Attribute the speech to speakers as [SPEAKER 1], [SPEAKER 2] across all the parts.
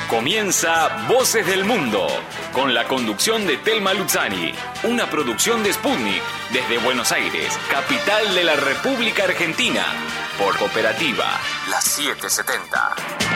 [SPEAKER 1] Comienza Voces del Mundo, con la conducción de Telma Luzzani, una producción de Sputnik, desde Buenos Aires, capital de la República Argentina, por Cooperativa, la 770.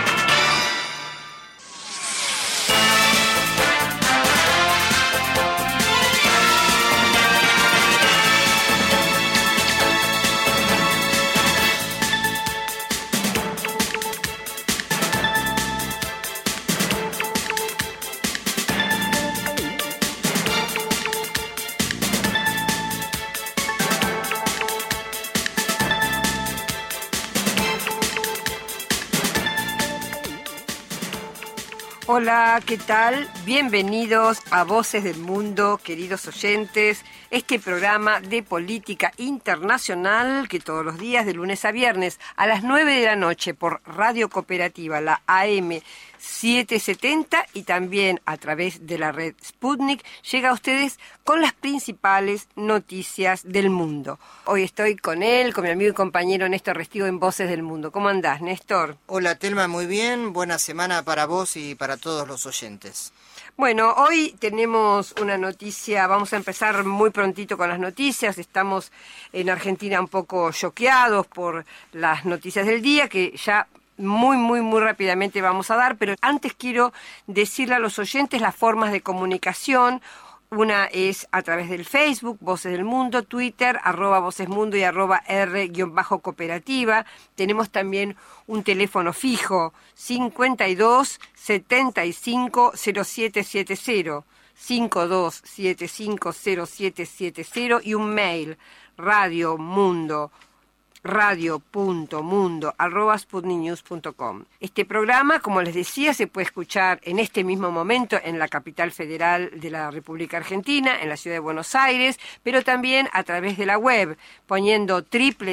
[SPEAKER 2] Hola, ¿qué tal? Bienvenidos a Voces del Mundo, queridos oyentes. Este programa de política internacional que todos los días, de lunes a viernes, a las 9 de la noche por Radio Cooperativa, la AM 770, y también a través de la red Sputnik, llega a ustedes con las principales noticias del mundo. Hoy estoy con él, con mi amigo y compañero Néstor Restivo en Voces del Mundo. ¿Cómo andás, Néstor?
[SPEAKER 3] Hola, Telma, muy bien. Buena semana para vos y para todos los oyentes.
[SPEAKER 2] Bueno, hoy tenemos una noticia, vamos a empezar muy prontito con las noticias. Estamos en Argentina un poco choqueados por las noticias del día, que ya muy rápidamente vamos a dar, pero antes quiero decirle a los oyentes las formas de comunicación. Una es a través del Facebook, Voces del Mundo, Twitter, @Vocesmundo y @R_Cooperativa. Tenemos también un teléfono fijo, 52 75 0770, 52 75 0770, y un mail, radio.mundo@sputniknews.com. Este programa, como les decía, se puede escuchar en este mismo momento en la capital federal de la República Argentina, en la ciudad de Buenos Aires, pero también a través de la web, poniendo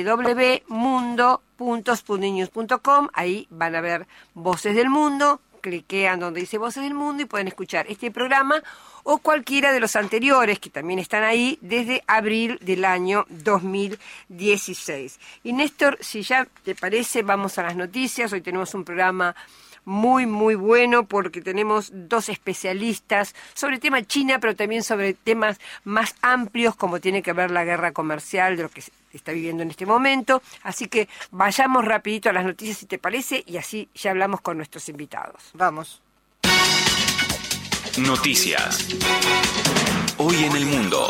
[SPEAKER 2] www.mundo.sputniknews.com. Ahí van a ver Voces del Mundo, cliquean donde dice Voces del Mundo y pueden escuchar este programa o cualquiera de los anteriores que también están ahí desde abril del año 2016. Y Néstor, si ya te parece, vamos a las noticias. Hoy tenemos un programa muy bueno porque tenemos dos especialistas sobre el tema China, pero también sobre temas más amplios como tiene que ver la guerra comercial de lo que se está viviendo en este momento. Así que vayamos rapidito a las noticias, si te parece, y así ya hablamos con nuestros invitados.
[SPEAKER 3] Vamos.
[SPEAKER 1] Noticias. Hoy en el mundo.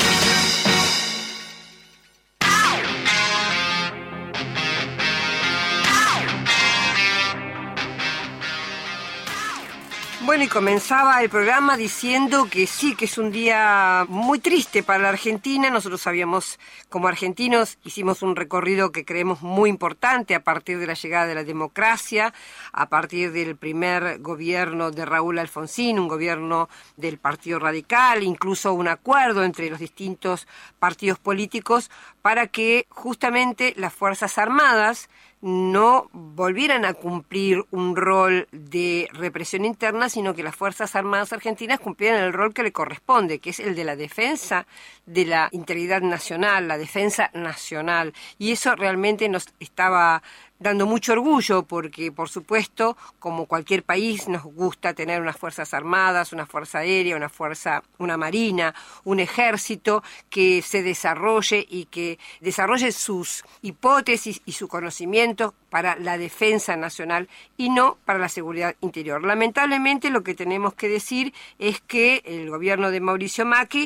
[SPEAKER 2] Bueno, y comenzaba el programa diciendo que sí, que es un día muy triste para la Argentina. Nosotros sabíamos, como argentinos, hicimos un recorrido que creemos muy importante a partir de la llegada de la democracia, a partir del primer gobierno de Raúl Alfonsín, un gobierno del Partido Radical, incluso un acuerdo entre los distintos partidos políticos para que justamente las Fuerzas Armadas no volvieran a cumplir un rol de represión interna, sino que las Fuerzas Armadas argentinas cumplieran el rol que le corresponde, que es el de la defensa de la integridad nacional, la defensa nacional. Y eso realmente nos estaba dando mucho orgullo porque, por supuesto, como cualquier país, nos gusta tener unas fuerzas armadas, una fuerza aérea, una marina, un ejército que se desarrolle y que desarrolle sus hipótesis y su conocimiento para la defensa nacional y no para la seguridad interior. Lamentablemente, lo que tenemos que decir es que el gobierno de Mauricio Macri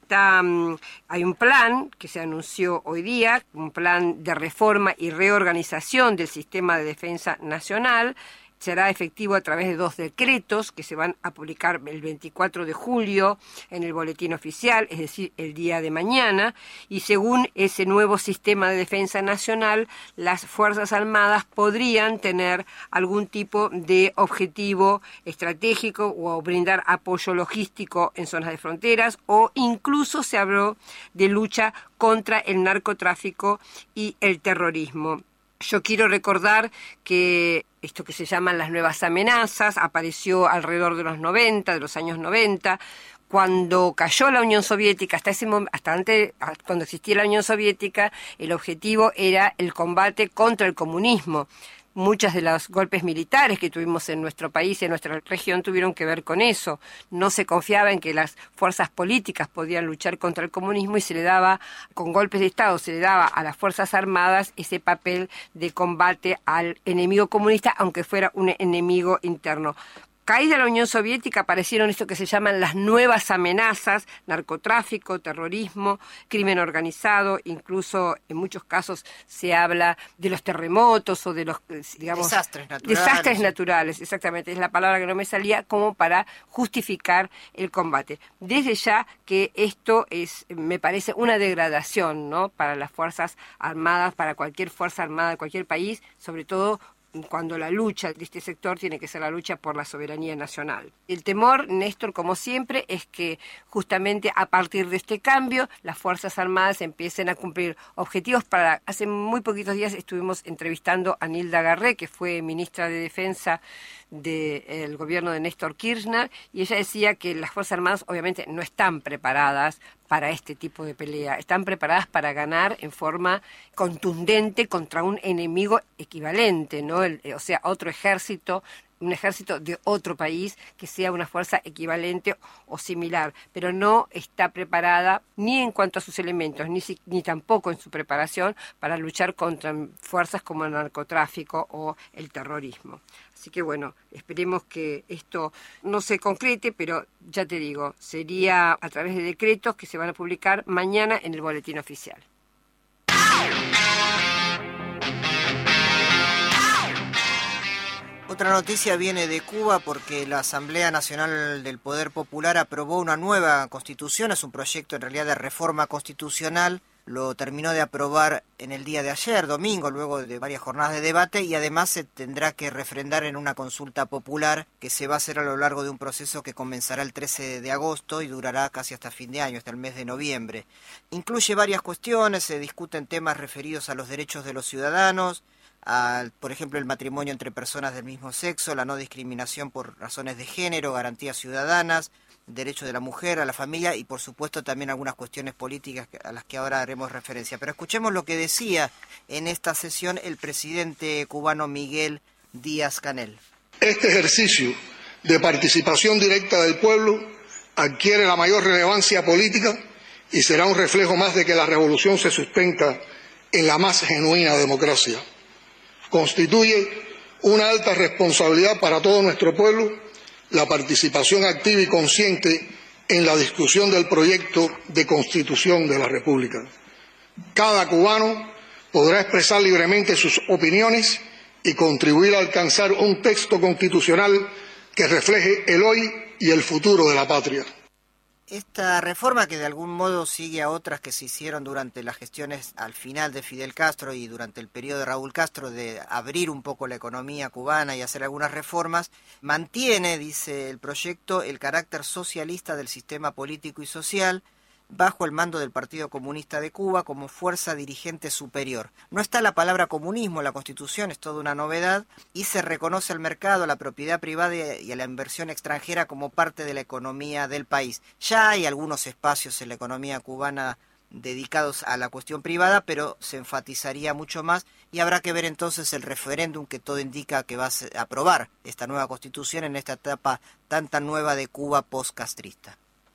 [SPEAKER 2] hay un plan que se anunció hoy día, un plan de reforma y reorganización del sistema de defensa nacional. Será efectivo a través de 2 decretos que se van a publicar el 24 de julio en el Boletín Oficial, es decir, el día de mañana, y según ese nuevo sistema de defensa nacional, las Fuerzas Armadas podrían tener algún tipo de objetivo estratégico o brindar apoyo logístico en zonas de fronteras, o incluso se habló de lucha contra el narcotráfico y el terrorismo. Yo quiero recordar que esto que se llaman las nuevas amenazas apareció alrededor de los años 90, cuando cayó la Unión Soviética, cuando existía la Unión Soviética, el objetivo era el combate contra el comunismo. Muchos de los golpes militares que tuvimos en nuestro país y en nuestra región tuvieron que ver con eso. No se confiaba en que las fuerzas políticas podían luchar contra el comunismo y se le daba, con golpes de Estado, se le daba a las Fuerzas Armadas ese papel de combate al enemigo comunista, aunque fuera un enemigo interno. Caída la Unión Soviética aparecieron esto que se llaman las nuevas amenazas: narcotráfico, terrorismo, crimen organizado, incluso en muchos casos se habla de los terremotos o de los, digamos, desastres naturales, exactamente, es la palabra que no me salía, como para justificar el combate. Desde ya que esto es, me parece, una degradación, ¿no?, para las Fuerzas Armadas, para cualquier Fuerza Armada de cualquier país, sobre todo cuando la lucha de este sector tiene que ser la lucha por la soberanía nacional. El temor, Néstor, como siempre, es que justamente a partir de este cambio las Fuerzas Armadas empiecen a cumplir objetivos. Hace muy poquitos días estuvimos entrevistando a Nilda Garré, que fue ministra de Defensa del gobierno de Néstor Kirchner, y ella decía que las Fuerzas Armadas obviamente no están preparadas para este tipo de pelea, están preparadas para ganar en forma contundente contra un enemigo equivalente, ¿no? O sea, otro ejército, un ejército de otro país que sea una fuerza equivalente o similar, pero no está preparada ni en cuanto a sus elementos, ni tampoco en su preparación para luchar contra fuerzas como el narcotráfico o el terrorismo. Así que bueno, esperemos que esto no se concrete, pero ya te digo, sería a través de decretos que se van a publicar mañana en el Boletín Oficial.
[SPEAKER 3] Otra noticia viene de Cuba porque la Asamblea Nacional del Poder Popular aprobó una nueva constitución. Es un proyecto en realidad de reforma constitucional. Lo terminó de aprobar en el día de ayer, domingo, luego de varias jornadas de debate, y además se tendrá que refrendar en una consulta popular que se va a hacer a lo largo de un proceso que comenzará el 13 de agosto y durará casi hasta fin de año, hasta el mes de noviembre. Incluye varias cuestiones, se discuten temas referidos a los derechos de los ciudadanos, por ejemplo, el matrimonio entre personas del mismo sexo, la no discriminación por razones de género, garantías ciudadanas, derecho de la mujer, a la familia y por supuesto también algunas cuestiones políticas a las que ahora haremos referencia. Pero escuchemos lo que decía en esta sesión el presidente cubano Miguel Díaz-Canel.
[SPEAKER 4] Este ejercicio de participación directa del pueblo adquiere la mayor relevancia política y será un reflejo más de que la revolución se sustenta en la más genuina democracia. Constituye una alta responsabilidad para todo nuestro pueblo la participación activa y consciente en la discusión del proyecto de Constitución de la República. Cada cubano podrá expresar libremente sus opiniones y contribuir a alcanzar un texto constitucional que refleje el hoy y el futuro de la patria.
[SPEAKER 3] Esta reforma, que de algún modo sigue a otras que se hicieron durante las gestiones al final de Fidel Castro y durante el periodo de Raúl Castro, de abrir un poco la economía cubana y hacer algunas reformas, mantiene, dice el proyecto, el carácter socialista del sistema político y social, bajo el mando del Partido Comunista de Cuba como fuerza dirigente superior. No está la palabra comunismo en la Constitución, es toda una novedad, y se reconoce al mercado, a la propiedad privada y a la inversión extranjera como parte de la economía del país. Ya hay algunos espacios en la economía cubana dedicados a la cuestión privada, pero se enfatizaría mucho más y habrá que ver entonces el referéndum que todo indica que va a aprobar esta nueva Constitución en esta etapa tan nueva de Cuba post-castrista.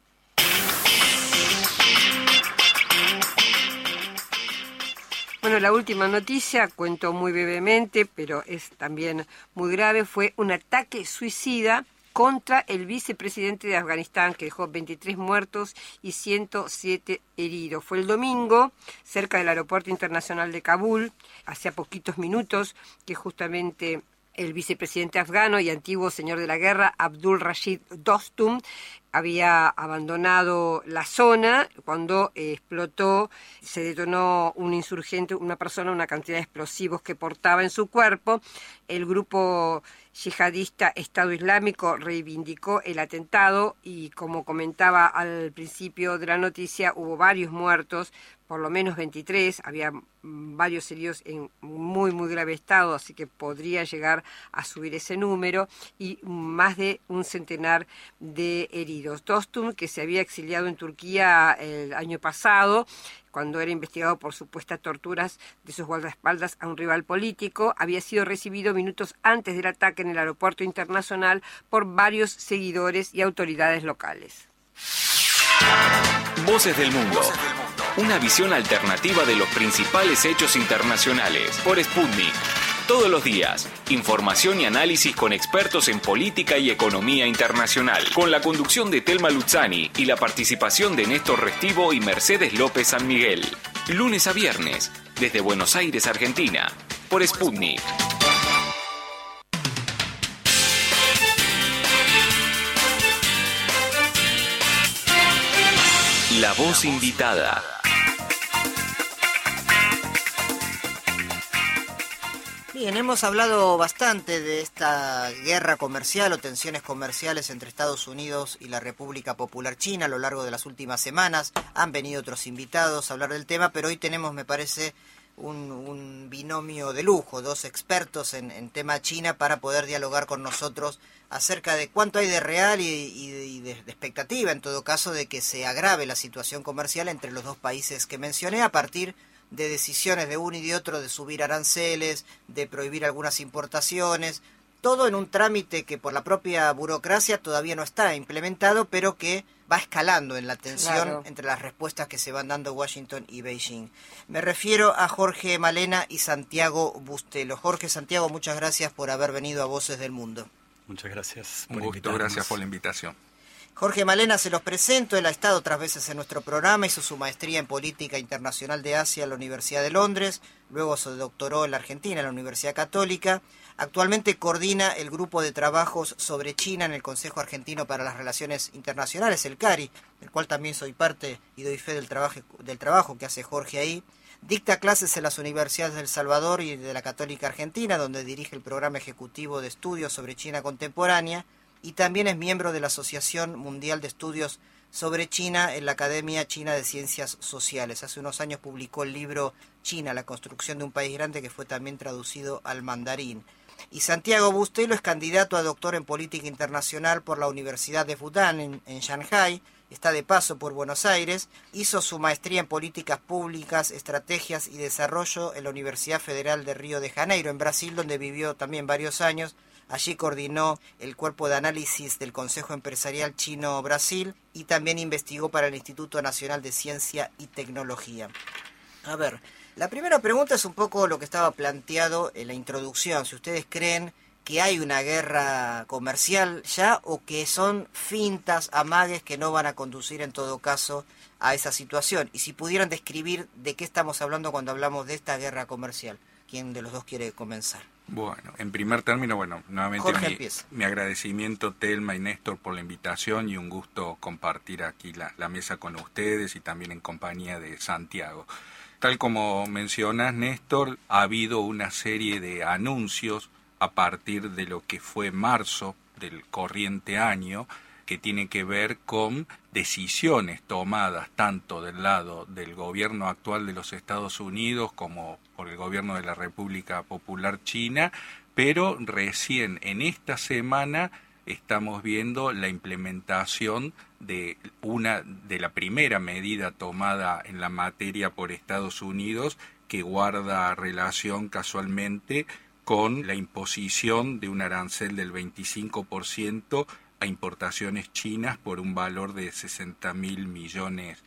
[SPEAKER 2] Bueno, la última noticia, cuento muy brevemente, pero es también muy grave, fue un ataque suicida contra el vicepresidente de Afganistán, que dejó 23 muertos y 107 heridos. Fue el domingo, cerca del Aeropuerto Internacional de Kabul, hace poquitos minutos, que justamente el vicepresidente afgano y antiguo señor de la guerra, Abdul Rashid Dostum, había abandonado la zona cuando explotó, se detonó un insurgente, una persona, una cantidad de explosivos que portaba en su cuerpo. El grupo yihadista Estado Islámico reivindicó el atentado y, como comentaba al principio de la noticia, hubo varios muertos, por lo menos 23, había varios heridos en muy, muy grave estado, así que podría llegar a subir ese número, y más de un centenar de heridos. Dostum, que se había exiliado en Turquía el año pasado, cuando era investigado por supuestas torturas de sus guardaespaldas a un rival político, había sido recibido minutos antes del ataque en el aeropuerto internacional por varios seguidores y autoridades locales.
[SPEAKER 1] Voces del Mundo. Una visión alternativa de los principales hechos internacionales por Sputnik. Todos los días, información y análisis con expertos en política y economía internacional, con la conducción de Telma Luzzani y la participación de Néstor Restivo y Mercedes López San Miguel. Lunes a viernes, desde Buenos Aires, Argentina, por Sputnik. La voz invitada.
[SPEAKER 3] Bien, hemos hablado bastante de esta guerra comercial o tensiones comerciales entre Estados Unidos y la República Popular China a lo largo de las últimas semanas. Han venido otros invitados a hablar del tema, pero hoy tenemos, me parece, un binomio de lujo, dos expertos en tema China para poder dialogar con nosotros acerca de cuánto hay de real y de expectativa, en todo caso, de que se agrave la situación comercial entre los dos países que mencioné a partir de decisiones de uno y de otro de subir aranceles, de prohibir algunas importaciones, todo en un trámite que por la propia burocracia todavía no está implementado, pero que va escalando en la tensión entre las respuestas que se van dando Washington y Beijing. Me refiero a Jorge Malena y Santiago Bustelo. Jorge, Santiago, muchas gracias por haber venido a Voces del Mundo.
[SPEAKER 5] Muchas gracias
[SPEAKER 6] por invitarnos. Gracias por la invitación.
[SPEAKER 3] Jorge Malena, se los presento. Él ha estado otras veces en nuestro programa, hizo su maestría en Política Internacional de Asia en la Universidad de Londres, luego se doctoró en la Argentina, en la Universidad Católica. Actualmente coordina el grupo de trabajos sobre China en el Consejo Argentino para las Relaciones Internacionales, el CARI, del cual también soy parte y doy fe del trabajo que hace Jorge ahí. Dicta clases en las universidades de El Salvador y de la Católica Argentina, donde dirige el programa ejecutivo de estudios sobre China contemporánea, y también es miembro de la Asociación Mundial de Estudios sobre China en la Academia China de Ciencias Sociales. Hace unos años publicó el libro China, la construcción de un país grande, que fue también traducido al mandarín. Y Santiago Bustelo es candidato a doctor en Política Internacional por la Universidad de Fudan en Shanghái, está de paso por Buenos Aires, hizo su maestría en Políticas Públicas, Estrategias y Desarrollo en la Universidad Federal de Río de Janeiro, en Brasil, donde vivió también varios años. Allí coordinó el cuerpo de análisis del Consejo Empresarial Chino-Brasil y también investigó para el Instituto Nacional de Ciencia y Tecnología. A ver, la primera pregunta es un poco lo que estaba planteado en la introducción. Si ustedes creen que hay una guerra comercial ya o que son fintas, amagues que no van a conducir en todo caso a esa situación. Y si pudieran describir de qué estamos hablando cuando hablamos de esta guerra comercial. ¿Quién de los dos quiere comenzar?
[SPEAKER 6] Bueno, en primer término, nuevamente mi agradecimiento, Telma y Néstor, por la invitación y un gusto compartir aquí la mesa con ustedes y también en compañía de Santiago. Tal como mencionas, Néstor, ha habido una serie de anuncios a partir de lo que fue marzo del corriente año, que tiene que ver con decisiones tomadas tanto del lado del gobierno actual de los Estados Unidos como por el gobierno de la República Popular China, pero recién en esta semana estamos viendo la implementación de la primera medida tomada en la materia por Estados Unidos, que guarda relación casualmente con la imposición de un arancel del 25% a importaciones chinas por un valor de $60.000 millones.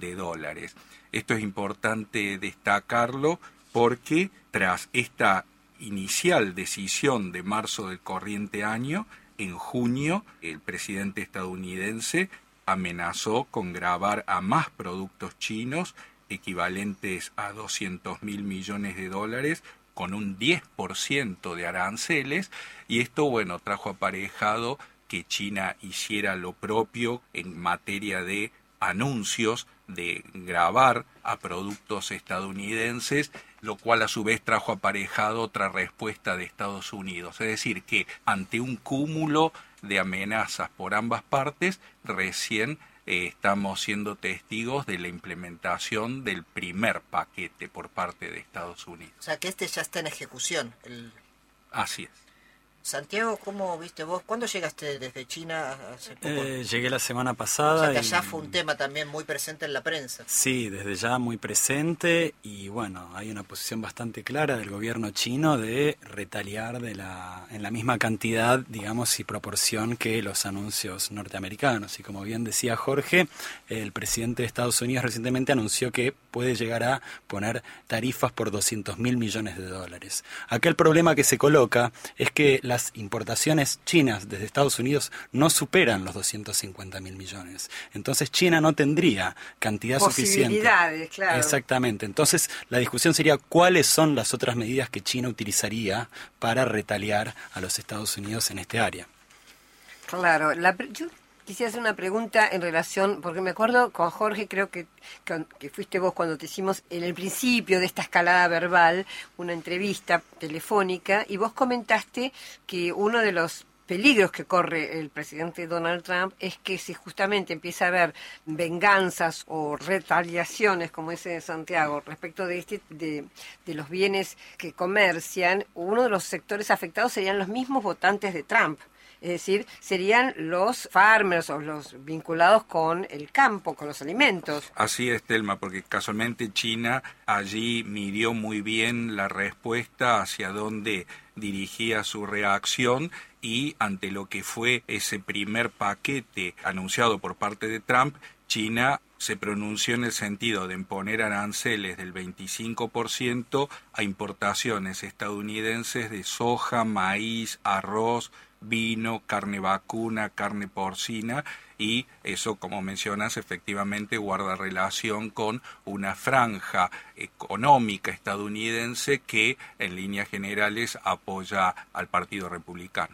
[SPEAKER 6] Esto es importante destacarlo porque tras esta inicial decisión de marzo del corriente año, en junio el presidente estadounidense amenazó con gravar a más productos chinos equivalentes a $200.000 millones con un 10% de aranceles, y esto trajo aparejado que China hiciera lo propio en materia de anuncios de gravar a productos estadounidenses, lo cual a su vez trajo aparejado otra respuesta de Estados Unidos. Es decir, que ante un cúmulo de amenazas por ambas partes, recién estamos siendo testigos de la implementación del primer paquete por parte de Estados Unidos.
[SPEAKER 3] O sea, que ya está en ejecución.
[SPEAKER 6] Así es.
[SPEAKER 3] Santiago, ¿cómo viste vos? ¿Cuándo llegaste desde China hace poco?
[SPEAKER 5] Llegué la semana pasada.
[SPEAKER 3] O sea, que allá fue un tema también muy presente en la prensa.
[SPEAKER 5] Sí, desde ya muy presente, y bueno, hay una posición bastante clara del gobierno chino de retaliar en la misma cantidad, digamos, y proporción que los anuncios norteamericanos. Y como bien decía Jorge, el presidente de Estados Unidos recientemente anunció que puede llegar a poner tarifas por $200.000 millones. Acá el problema que se coloca es que las importaciones chinas desde Estados Unidos no superan los 250.000 millones. Entonces China no tendría cantidad suficiente.
[SPEAKER 2] Claro.
[SPEAKER 5] Exactamente. Entonces la discusión sería cuáles son las otras medidas que China utilizaría para retaliar a los Estados Unidos en este área.
[SPEAKER 2] Claro. Yo quisiera hacer una pregunta en relación, porque me acuerdo con Jorge, creo que fuiste vos cuando te hicimos en el principio de esta escalada verbal una entrevista telefónica, y vos comentaste que uno de los peligros que corre el presidente Donald Trump es que si justamente empieza a haber venganzas o retaliaciones, como dice Santiago, respecto de los bienes que comercian, uno de los sectores afectados serían los mismos votantes de Trump. Es decir, serían los farmers o los vinculados con el campo, con los alimentos.
[SPEAKER 6] Así es, Telma, porque casualmente China allí midió muy bien la respuesta hacia dónde dirigía su reacción, y ante lo que fue ese primer paquete anunciado por parte de Trump, China se pronunció en el sentido de imponer aranceles del 25% a importaciones estadounidenses de soja, maíz, arroz, vino, carne vacuna, carne porcina, y eso, como mencionas, efectivamente guarda relación con una franja económica estadounidense que en líneas generales apoya al Partido Republicano.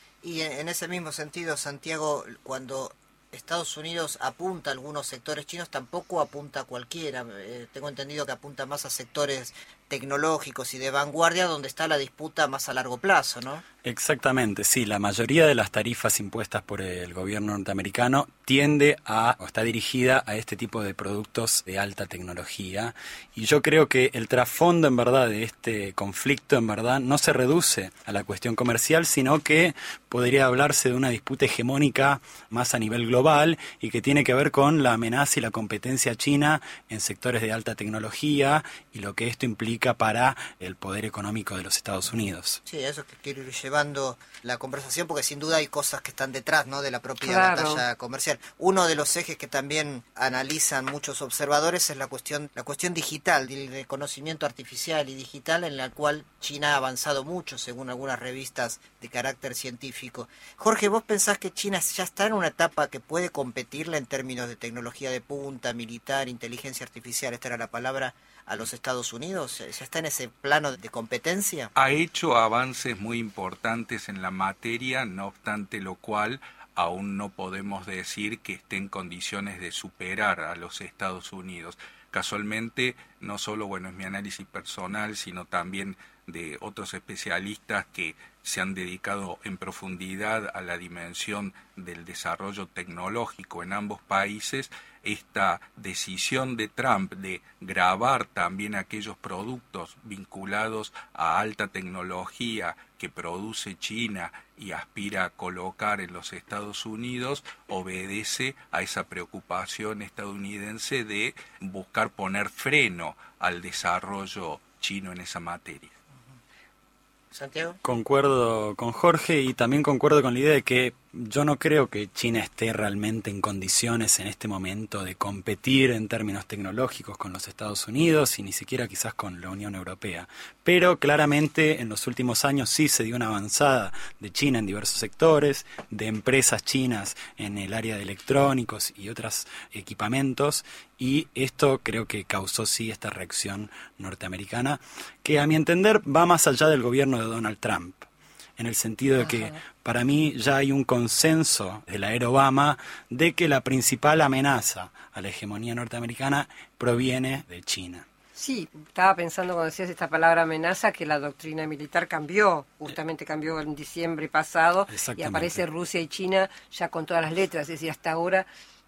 [SPEAKER 3] Y en ese mismo sentido, Santiago, cuando Estados Unidos apunta a algunos sectores chinos, tampoco apunta a cualquiera. Tengo entendido que apunta más a sectores tecnológicos y de vanguardia, donde está la disputa más a largo plazo, ¿no?
[SPEAKER 5] Exactamente, sí. La mayoría de las tarifas impuestas por el gobierno norteamericano tiende o está dirigida a este tipo de productos de alta tecnología. Y yo creo que el trasfondo, en verdad, de este conflicto, en verdad, no se reduce a la cuestión comercial, sino que podría hablarse de una disputa hegemónica más a nivel global, y que tiene que ver con la amenaza y la competencia china en sectores de alta tecnología y lo que esto implica para el poder económico de los Estados Unidos.
[SPEAKER 3] Sí, eso es que quiero ir llevando la conversación, porque sin duda hay cosas que están detrás, ¿no?, de la propia batalla comercial. Uno de los ejes que también analizan muchos observadores es la cuestión digital, del conocimiento artificial y digital, en la cual China ha avanzado mucho, según algunas revistas de carácter científico. Jorge, ¿vos pensás que China ya está en una etapa que puede competirle en términos de tecnología de punta, militar, inteligencia artificial, esta era la palabra, a los Estados Unidos? ¿Ya está en ese plano de competencia?
[SPEAKER 6] Ha hecho avances muy importantes en la materia, no obstante lo cual aún no podemos decir que esté en condiciones de superar a los Estados Unidos. Casualmente, no solo es mi análisis personal, sino también de otros especialistas que se han dedicado en profundidad a la dimensión del desarrollo tecnológico en ambos países. Esta decisión de Trump de gravar también aquellos productos vinculados a alta tecnología que produce China y aspira a colocar en los Estados Unidos obedece a esa preocupación estadounidense de buscar poner freno al desarrollo chino en esa materia.
[SPEAKER 3] ¿Santiago?
[SPEAKER 5] Concuerdo con Jorge, y también concuerdo con la idea de que yo no creo que China esté realmente en condiciones en este momento de competir en términos tecnológicos con los Estados Unidos y ni siquiera quizás con la Unión Europea. Pero claramente en los últimos años sí se dio una avanzada de China en diversos sectores, de empresas chinas en el área de electrónicos y otros equipamientos, y esto creo que causó sí esta reacción norteamericana, que a mi entender va más allá del gobierno de Donald Trump, en el sentido de que para mí ya hay un consenso de la era Obama de que la principal amenaza a la hegemonía norteamericana proviene de China.
[SPEAKER 2] Sí, estaba pensando cuando decías esta palabra amenaza que la doctrina militar cambió, justamente cambió en diciembre pasado, y aparece Rusia y China ya con todas las letras, es decir, hasta ahora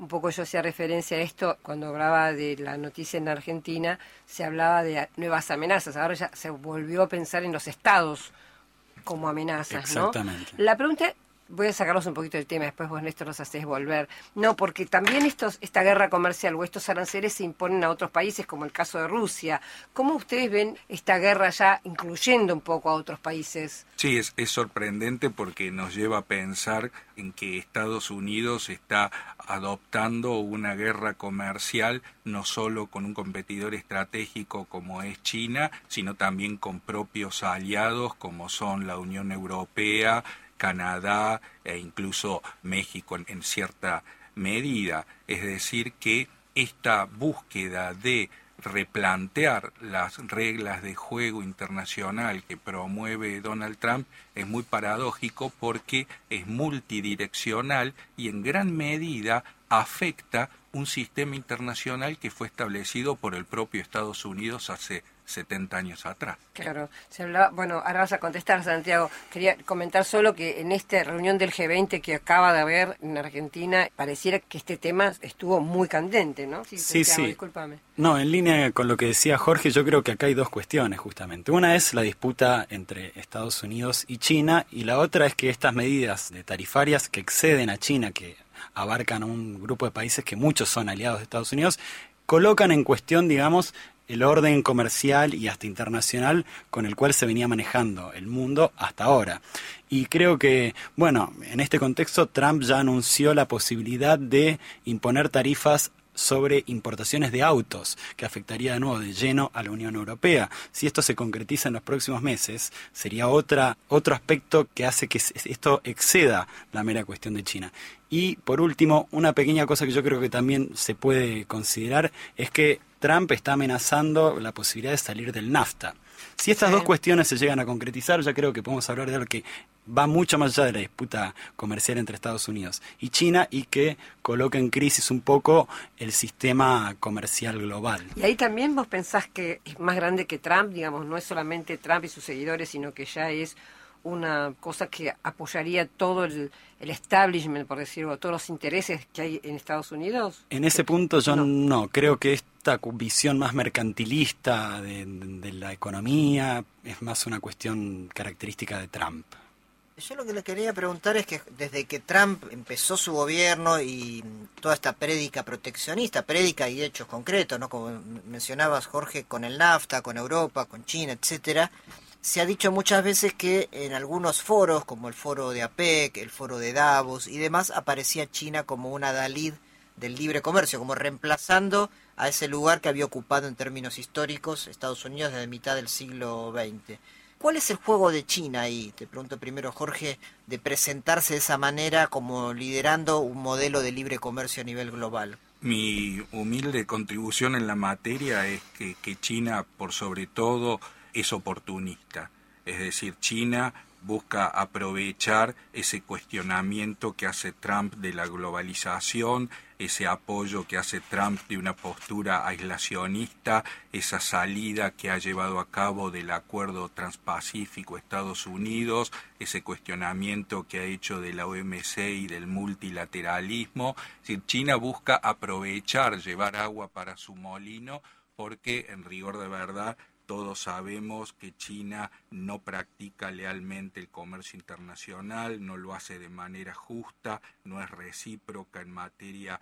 [SPEAKER 2] un poco yo hacía referencia a esto, cuando hablaba de la noticia en Argentina, se hablaba de nuevas amenazas, ahora ya se volvió a pensar en los estados como amenazas, ¿no?
[SPEAKER 5] Exactamente.
[SPEAKER 2] La pregunta, voy a sacarlos un poquito del tema, después vos, Néstor, los hacés volver. No, porque también esta guerra comercial o estos aranceles se imponen a otros países, como el caso de Rusia. ¿Cómo ustedes ven esta guerra ya incluyendo un poco a otros países?
[SPEAKER 6] Sí, es sorprendente porque nos lleva a pensar en que Estados Unidos está adoptando una guerra comercial no solo con un competidor estratégico como es China, sino también con propios aliados como son la Unión Europea, Canadá e incluso México en cierta medida. Es decir, que esta búsqueda de replantear las reglas de juego internacional que promueve Donald Trump es muy paradójico porque es multidireccional y en gran medida afecta un sistema internacional que fue establecido por el propio Estados Unidos hace 70 años atrás.
[SPEAKER 2] Claro, se hablaba, bueno, ahora vas a contestar, Santiago. Quería comentar solo que en esta reunión del G20 que acaba de haber en Argentina, pareciera que este tema estuvo muy candente, ¿no?
[SPEAKER 5] Sí,
[SPEAKER 2] Santiago,
[SPEAKER 5] sí.
[SPEAKER 2] Discúlpame.
[SPEAKER 5] No, en línea con lo que decía Jorge, yo creo que acá hay dos cuestiones justamente. Una es la disputa entre Estados Unidos y China, y la otra es que estas medidas de tarifarias que exceden a China, que abarcan a un grupo de países que muchos son aliados de Estados Unidos, colocan en cuestión, digamos, el orden comercial y hasta internacional con el cual se venía manejando el mundo hasta ahora. Y creo que, bueno, en este contexto Trump ya anunció la posibilidad de imponer tarifas sobre importaciones de autos, que afectaría de nuevo de lleno a la Unión Europea. Si esto se concretiza en los próximos meses, sería otro aspecto que hace que esto exceda la mera cuestión de China. Y por último, una pequeña cosa que yo creo que también se puede considerar es que Trump está amenazando la posibilidad de salir del NAFTA. Si estas dos cuestiones se llegan a concretizar, ya creo que podemos hablar de algo que va mucho más allá de la disputa comercial entre Estados Unidos y China y que coloca en crisis un poco el sistema comercial global.
[SPEAKER 2] Y ahí también vos pensás que es más grande que Trump, digamos, no es solamente Trump y sus seguidores, sino que ya es una cosa que apoyaría todo el establishment, por decirlo, todos los intereses que hay en Estados Unidos.
[SPEAKER 5] En ese punto yo no creo que esta visión más mercantilista de la economía es más una cuestión característica de Trump.
[SPEAKER 3] Yo lo que le quería preguntar es que desde que Trump empezó su gobierno y toda esta prédica proteccionista, prédica y hechos concretos, ¿no? Como mencionabas, Jorge, con el NAFTA, con Europa, con China, etcétera, se ha dicho muchas veces que en algunos foros, como el foro de APEC, el foro de Davos y demás, aparecía China como una adalid del libre comercio, como reemplazando a ese lugar que había ocupado en términos históricos Estados Unidos desde mitad del siglo XX. ¿Cuál es el juego de China ahí? Te pregunto primero, Jorge, de presentarse de esa manera como liderando un modelo de libre comercio a nivel global.
[SPEAKER 6] Mi humilde contribución en la materia es que China, por sobre todo, es oportunista. Es decir, China busca aprovechar ese cuestionamiento que hace Trump de la globalización, ese apoyo que hace Trump de una postura aislacionista, esa salida que ha llevado a cabo del acuerdo transpacífico Estados Unidos, ese cuestionamiento que ha hecho de la OMC y del multilateralismo. Es decir, China busca aprovechar, llevar agua para su molino, porque en rigor de verdad todos sabemos que China no practica lealmente el comercio internacional, no lo hace de manera justa, no es recíproca en materia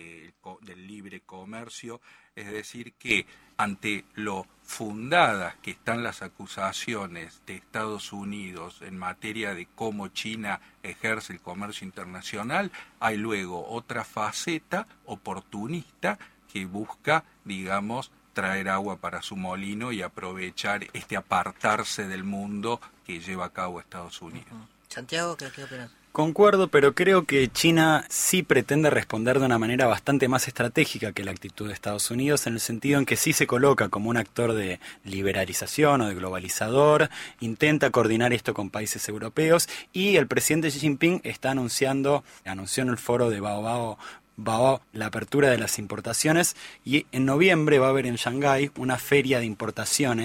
[SPEAKER 6] del libre comercio. Es decir, que ante lo fundadas que están las acusaciones de Estados Unidos en materia de cómo China ejerce el comercio internacional, hay luego otra faceta oportunista que busca, digamos, traer agua para su molino y aprovechar este apartarse del mundo que lleva a cabo Estados Unidos.
[SPEAKER 3] Santiago, ¿qué opinas?
[SPEAKER 5] Concuerdo, pero creo que China sí pretende responder de una manera bastante más estratégica que la actitud de Estados Unidos, en el sentido en que sí se coloca como un actor de liberalización o de globalizador, intenta coordinar esto con países europeos, y el presidente Xi Jinping anunció en el foro de Bao la apertura de las importaciones, y en noviembre va a haber en Shanghái una feria de importaciones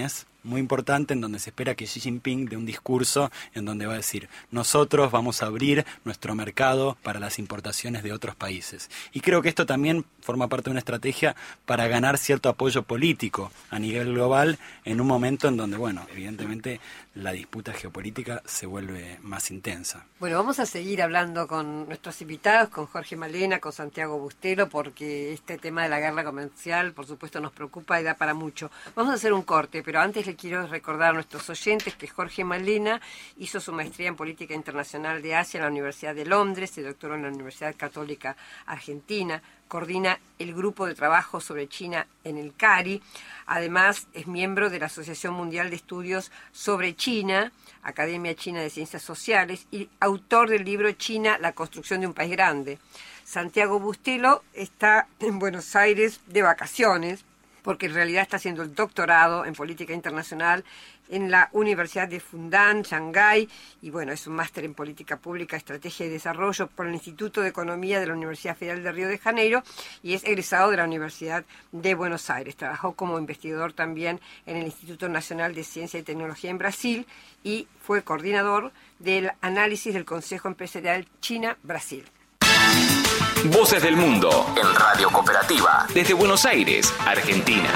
[SPEAKER 5] muy importante en donde se espera que Xi Jinping dé un discurso en donde va a decir: nosotros vamos a abrir nuestro mercado para las importaciones de otros países. Y creo que esto también forma parte de una estrategia para ganar cierto apoyo político a nivel global en un momento en donde, bueno, evidentemente la disputa geopolítica se vuelve más intensa.
[SPEAKER 2] Bueno, vamos a seguir hablando con nuestros invitados, con Jorge Malena, con Santiago Bustelo, porque este tema de la guerra comercial, por supuesto, nos preocupa y da para mucho. Vamos a hacer un corte, pero antes le quiero recordar a nuestros oyentes que Jorge Malena hizo su maestría en Política Internacional de Asia en la Universidad de Londres, se doctoró en la Universidad Católica Argentina, coordina el grupo de trabajo sobre China en el CARI. Además, es miembro de la Asociación Mundial de Estudios sobre China, Academia China de Ciencias Sociales, y autor del libro China, la construcción de un país grande. Santiago Bustelo está en Buenos Aires de vacaciones, porque en realidad está haciendo el doctorado en Política Internacional en la Universidad de Fudan, Shanghái, y bueno, es un máster en Política Pública, Estrategia y Desarrollo por el Instituto de Economía de la Universidad Federal de Río de Janeiro, y es egresado de la Universidad de Buenos Aires. Trabajó como investigador también en el Instituto Nacional de Ciencia y Tecnología en Brasil, y fue coordinador del análisis del Consejo Empresarial China-Brasil.
[SPEAKER 1] Voces del Mundo en Radio Cooperativa desde Buenos Aires, Argentina.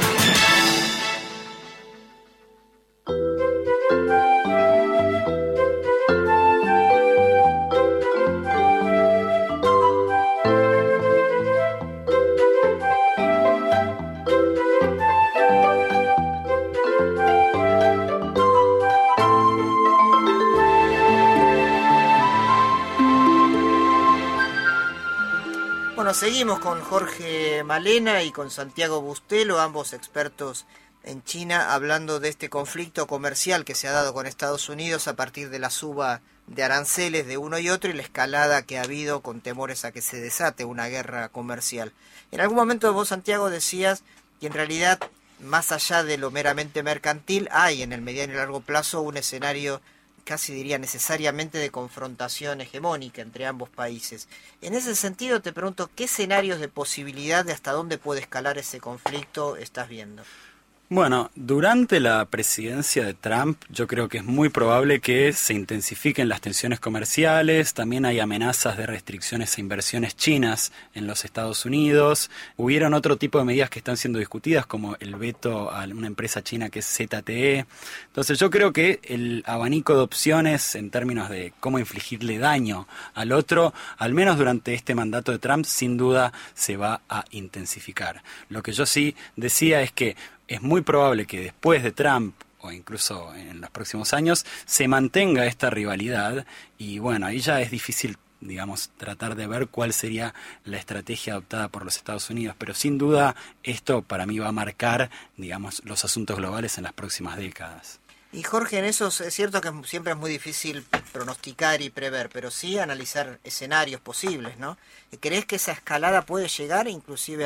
[SPEAKER 3] Bueno, seguimos con Jorge Malena y con Santiago Bustelo, ambos expertos en China, hablando de este conflicto comercial que se ha dado con Estados Unidos a partir de la suba de aranceles de uno y otro y la escalada que ha habido con temores a que se desate una guerra comercial. En algún momento vos, Santiago, decías que en realidad, más allá de lo meramente mercantil, hay en el mediano y largo plazo un escenario casi diría necesariamente de confrontación hegemónica entre ambos países. En ese sentido te pregunto, ¿qué escenarios de posibilidad de hasta dónde puede escalar ese conflicto estás viendo?
[SPEAKER 5] Bueno, durante la presidencia de Trump yo creo que es muy probable que se intensifiquen las tensiones comerciales, también hay amenazas de restricciones a inversiones chinas en los Estados Unidos, hubieron otro tipo de medidas que están siendo discutidas como el veto a una empresa china que es ZTE, entonces yo creo que el abanico de opciones en términos de cómo infligirle daño al otro, al menos durante este mandato de Trump, sin duda se va a intensificar. Lo que yo sí decía es que es muy probable que después de Trump, o incluso en los próximos años, se mantenga esta rivalidad y bueno, ahí ya es difícil, digamos, tratar de ver cuál sería la estrategia adoptada por los Estados Unidos, pero sin duda esto para mí va a marcar, digamos, los asuntos globales en las próximas décadas.
[SPEAKER 3] Y Jorge, en eso es cierto que siempre es muy difícil pronosticar y prever, pero sí analizar escenarios posibles, ¿no? ¿Crees que esa escalada puede llegar inclusive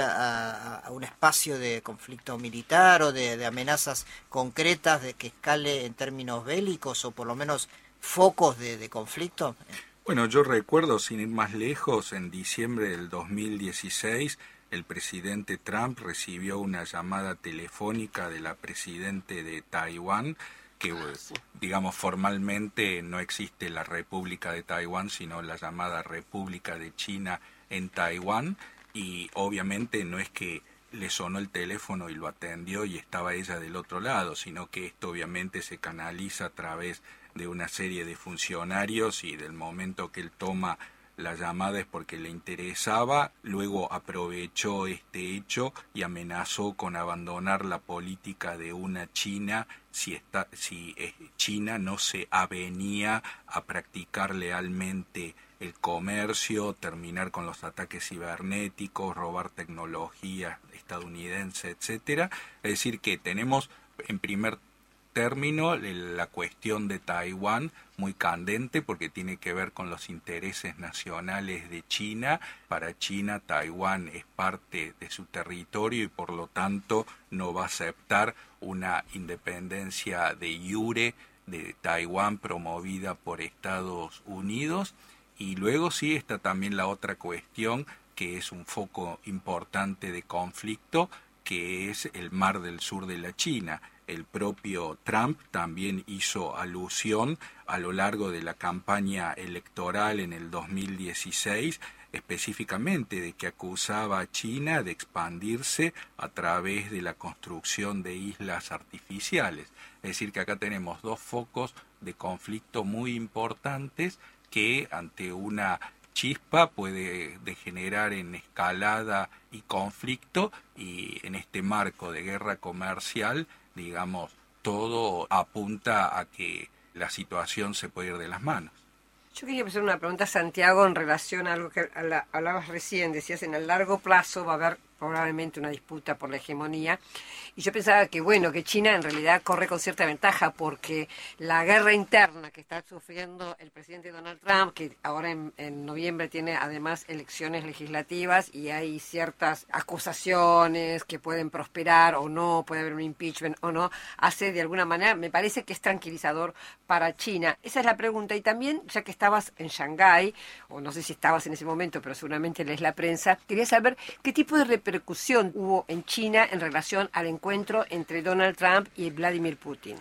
[SPEAKER 3] a un espacio de conflicto militar o de amenazas concretas de que escale en términos bélicos o por lo menos focos de conflicto?
[SPEAKER 6] Bueno, yo recuerdo, sin ir más lejos, en diciembre del 2016, el presidente Trump recibió una llamada telefónica de la presidente de Taiwán, que digamos formalmente no existe la República de Taiwán, sino la llamada República de China en Taiwán, y obviamente no es que le sonó el teléfono y lo atendió y estaba ella del otro lado, sino que esto obviamente se canaliza a través de una serie de funcionarios y del momento que él toma la llamada es porque le interesaba, luego aprovechó este hecho y amenazó con abandonar la política de una China si China no se avenía a practicar lealmente el comercio, terminar con los ataques cibernéticos, robar tecnología estadounidense, etcétera. Es decir, que tenemos en primer término la cuestión de Taiwán muy candente porque tiene que ver con los intereses nacionales de China. Para China, Taiwán es parte de su territorio y por lo tanto no va a aceptar una independencia de iure de Taiwán promovida por Estados Unidos. Y luego sí está también la otra cuestión que es un foco importante de conflicto, que es el mar del sur de la China. el propio Trump también hizo alusión a lo largo de la campaña electoral en el 2016, específicamente de que acusaba a China de expandirse a través de la construcción de islas artificiales. Es decir, que acá tenemos dos focos de conflicto muy importantes que ante una chispa puede degenerar en escalada y conflicto, y en este marco de guerra comercial, digamos, todo apunta a que la situación se puede ir de las manos.
[SPEAKER 2] Yo quería hacer una pregunta a Santiago en relación a algo que hablabas recién. Decías, en el largo plazo va a haber probablemente una disputa por la hegemonía. Y yo pensaba que, bueno, que China en realidad corre con cierta ventaja, porque la guerra interna que está sufriendo el presidente Donald Trump, que ahora en noviembre tiene además elecciones legislativas y hay ciertas acusaciones que pueden prosperar o no, puede haber un impeachment o no, hace de alguna manera, me parece que es tranquilizador para China. Esa es la pregunta. Y también, ya que estabas en Shanghái, o no sé si estabas en ese momento, pero seguramente lees la prensa, quería saber qué tipo de repercusión hubo en China en relación al encuentro entre Donald Trump y Vladimir Putin.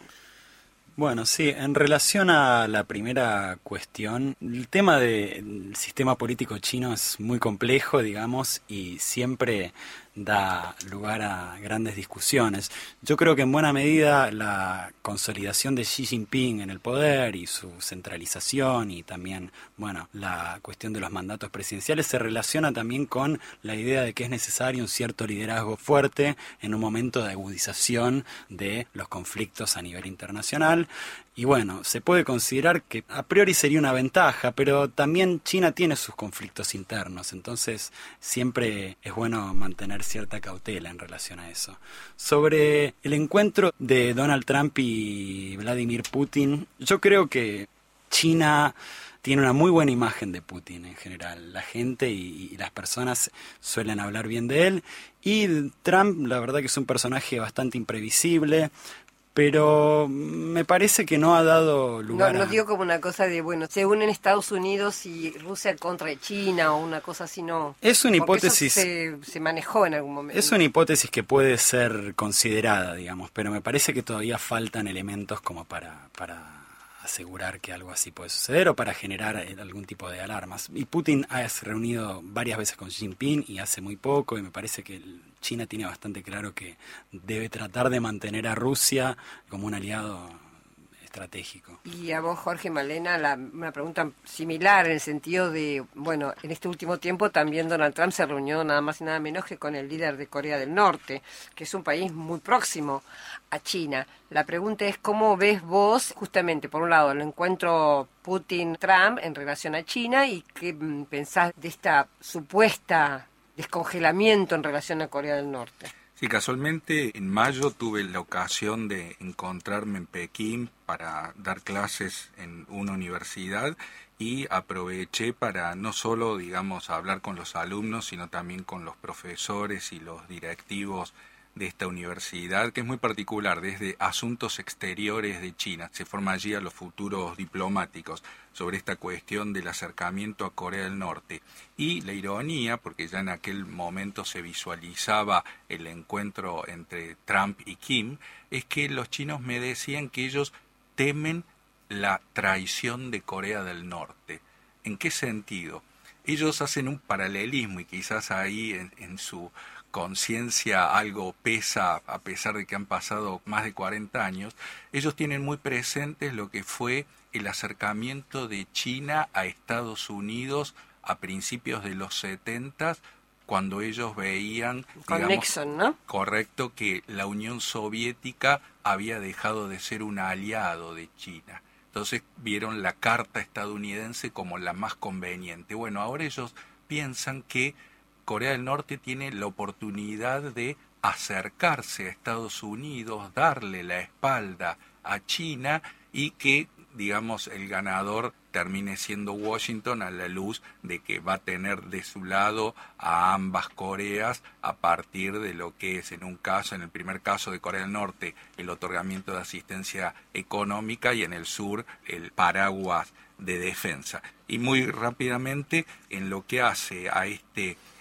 [SPEAKER 5] Bueno, sí, en relación a la primera cuestión, el tema del sistema político chino es muy complejo, digamos, y siempre da lugar a grandes discusiones. Yo creo que en buena medida la consolidación de Xi Jinping en el poder y su centralización, y también, bueno, la cuestión de los mandatos presidenciales se relaciona también con la idea de que es necesario un cierto liderazgo fuerte en un momento de agudización de los conflictos a nivel internacional. Y bueno, se puede considerar que a priori sería una ventaja, pero también China tiene sus conflictos internos, entonces siempre es bueno mantener cierta cautela en relación a eso. Sobre el encuentro de Donald Trump y Vladimir Putin, yo creo que China tiene una muy buena imagen de Putin en general. La gente y las personas suelen hablar bien de él, y Trump, la verdad que es un personaje bastante imprevisible, pero me parece que no ha dado lugar
[SPEAKER 2] no digo como una cosa de, bueno, se unen Estados Unidos y Rusia contra China o una cosa así, no.
[SPEAKER 5] Es una hipótesis.
[SPEAKER 2] Eso se manejó en algún momento.
[SPEAKER 5] Es una hipótesis que puede ser considerada, digamos, pero me parece que todavía faltan elementos como para asegurar que algo así puede suceder o para generar algún tipo de alarmas. Y Putin ha reunido varias veces con Xi Jinping y hace muy poco, y me parece que China tiene bastante claro que debe tratar de mantener a Rusia como un aliado estratégico.
[SPEAKER 2] Y a vos, Jorge, Malena, una pregunta similar en el sentido de, bueno, en este último tiempo también Donald Trump se reunió nada más y nada menos que con el líder de Corea del Norte, que es un país muy próximo a China. La pregunta es, ¿cómo ves vos, justamente, por un lado, el encuentro Putin-Trump en relación a China, y qué pensás de esta supuesta descongelamiento en relación a Corea del Norte?
[SPEAKER 6] Sí, casualmente en mayo tuve la ocasión de encontrarme en Pekín para dar clases en una universidad, y aproveché para no solo, digamos, hablar con los alumnos, sino también con los profesores y los directivos de esta universidad, que es muy particular, desde asuntos exteriores de China. Se forma allí a los futuros diplomáticos sobre esta cuestión del acercamiento a Corea del Norte. Y la ironía, porque ya en aquel momento se visualizaba el encuentro entre Trump y Kim, es que los chinos me decían que ellos temen la traición de Corea del Norte. ¿En qué sentido? Ellos hacen un paralelismo, y quizás ahí en su conciencia algo pesa, a pesar de que han pasado más de 40 años, ellos tienen muy presentes lo que fue el acercamiento de China a Estados Unidos a principios de los 70, cuando ellos veían,
[SPEAKER 2] con Nixon, ¿no?
[SPEAKER 6] Correcto, que la Unión Soviética había dejado de ser un aliado de China. Entonces vieron la carta estadounidense como la más conveniente. Bueno, ahora ellos piensan que Corea del Norte tiene la oportunidad de acercarse a Estados Unidos, darle la espalda a China, y que, digamos, el ganador termine siendo Washington, a la luz de que va a tener de su lado a ambas Coreas a partir de lo que es, en un caso, en el primer caso de Corea del Norte, el otorgamiento de asistencia económica, y en el sur el paraguas de defensa. Y muy rápidamente, en lo que hace a este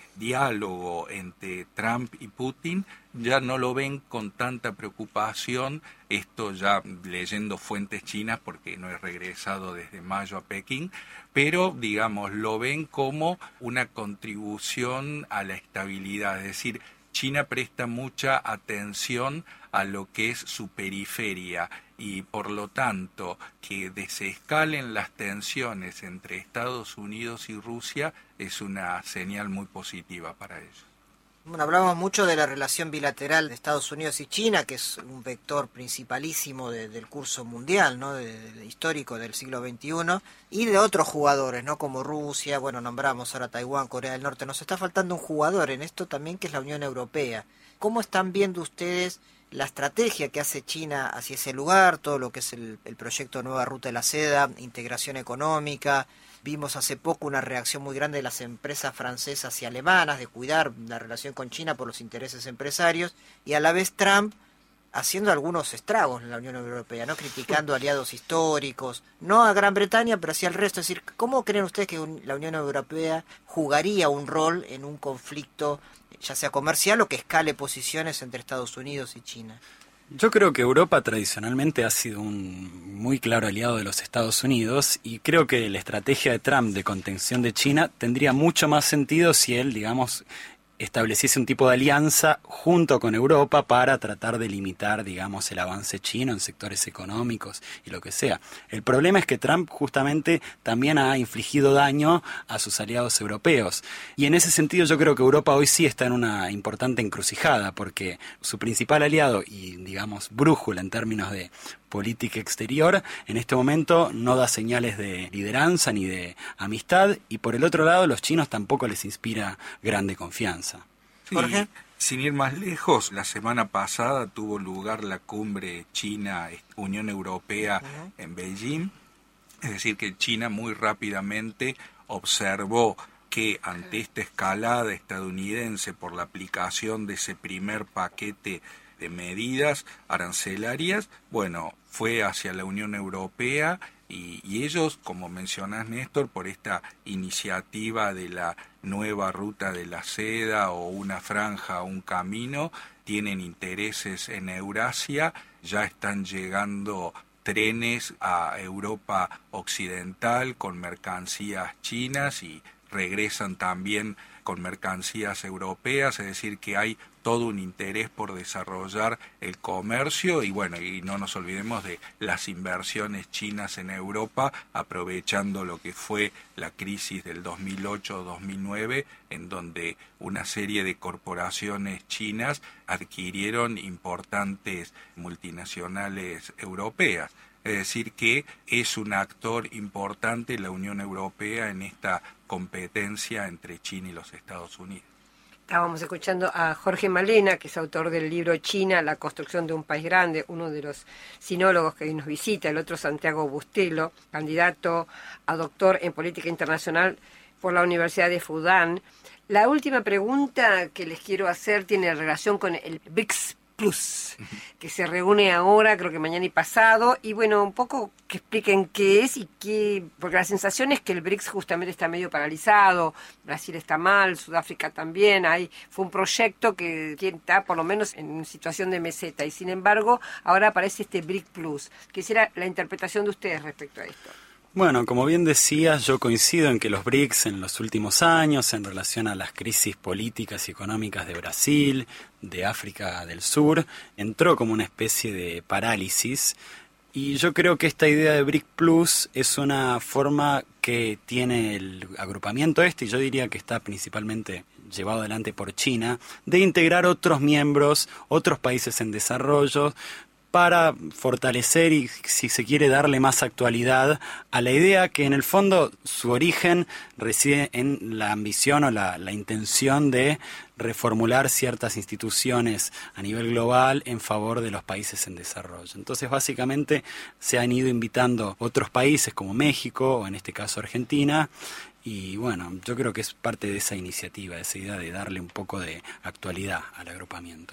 [SPEAKER 6] diálogo entre Trump y Putin ya no lo ven con tanta preocupación, esto ya leyendo fuentes chinas porque no he regresado desde mayo a Pekín, pero digamos lo ven como una contribución a la estabilidad, es decir, China presta mucha atención a lo que es su periferia y por lo tanto que desescalen las tensiones entre Estados Unidos y Rusia es una señal muy positiva para ellos.
[SPEAKER 3] Bueno, hablamos mucho de la relación bilateral de Estados Unidos y China, que es un vector principalísimo del curso mundial, ¿no? Histórico del siglo XXI, y de otros jugadores, ¿no? Como Rusia, bueno, nombramos ahora Taiwán, Corea del Norte. Nos está faltando un jugador en esto también, que es la Unión Europea. ¿Cómo están viendo ustedes la estrategia que hace China hacia ese lugar, todo lo que es el proyecto Nueva Ruta de la Seda, integración económica? Vimos hace poco una reacción muy grande de las empresas francesas y alemanas de cuidar la relación con China por los intereses empresarios, y a la vez Trump haciendo algunos estragos en la Unión Europea, no criticando aliados históricos, no a Gran Bretaña, pero sí al resto. Es decir, ¿cómo creen ustedes que la Unión Europea jugaría un rol en un conflicto, ya sea comercial o que escale posiciones entre Estados Unidos y China?
[SPEAKER 5] Yo creo que Europa tradicionalmente ha sido un muy claro aliado de los Estados Unidos y creo que la estrategia de Trump de contención de China tendría mucho más sentido si él, digamos, estableciese un tipo de alianza junto con Europa para tratar de limitar, digamos, el avance chino en sectores económicos y lo que sea. El problema es que Trump justamente también ha infligido daño a sus aliados europeos. Y en ese sentido yo creo que Europa hoy sí está en una importante encrucijada, porque su principal aliado y, digamos, brújula en términos de política exterior, en este momento no da señales de lideranza ni de amistad, y por el otro lado los chinos tampoco les inspira grande confianza.
[SPEAKER 6] Sí, Jorge, sin ir más lejos, la semana pasada tuvo lugar la cumbre China-Unión Europea en Beijing, es decir que China muy rápidamente observó que ante esta escalada estadounidense por la aplicación de ese primer paquete de medidas arancelarias, bueno, fue hacia la Unión Europea y ellos, como mencionás Néstor, por esta iniciativa de la nueva ruta de la seda o una franja, un camino, tienen intereses en Eurasia, ya están llegando trenes a Europa Occidental con mercancías chinas y regresan también con mercancías europeas, es decir que hay todo un interés por desarrollar el comercio y bueno, y no nos olvidemos de las inversiones chinas en Europa, aprovechando lo que fue la crisis del 2008-2009, en donde una serie de corporaciones chinas adquirieron importantes multinacionales europeas. Es decir que es un actor importante la Unión Europea en esta competencia entre China y los Estados Unidos.
[SPEAKER 2] Estábamos escuchando a Jorge Malena, que es autor del libro China, la construcción de un país grande, uno de los sinólogos que nos visita, el otro Santiago Bustelo, candidato a doctor en política internacional por la Universidad de Fudan. La última pregunta que les quiero hacer tiene relación con el BRICS Plus, que se reúne ahora, creo que mañana y pasado, y bueno, un poco que expliquen qué es y qué, porque la sensación es que el BRICS justamente está medio paralizado, Brasil está mal, Sudáfrica también, fue un proyecto que está por lo menos en situación de meseta, y sin embargo, ahora aparece este BRICS Plus. Quisiera la interpretación de ustedes respecto a esto.
[SPEAKER 5] Bueno, como bien decías, yo coincido en que los BRICS en los últimos años, en relación a las crisis políticas y económicas de Brasil, de África del Sur, entró como una especie de parálisis. Y yo creo que esta idea de BRICS Plus es una forma que tiene el agrupamiento y yo diría que está principalmente llevado adelante por China, de integrar otros miembros, otros países en desarrollo, para fortalecer y, si se quiere, darle más actualidad a la idea que en el fondo su origen reside en la ambición o la intención de reformular ciertas instituciones a nivel global en favor de los países en desarrollo. Entonces, básicamente, se han ido invitando otros países como México o en este caso Argentina, y bueno, yo creo que es parte de esa iniciativa, de esa idea de darle un poco de actualidad al agrupamiento.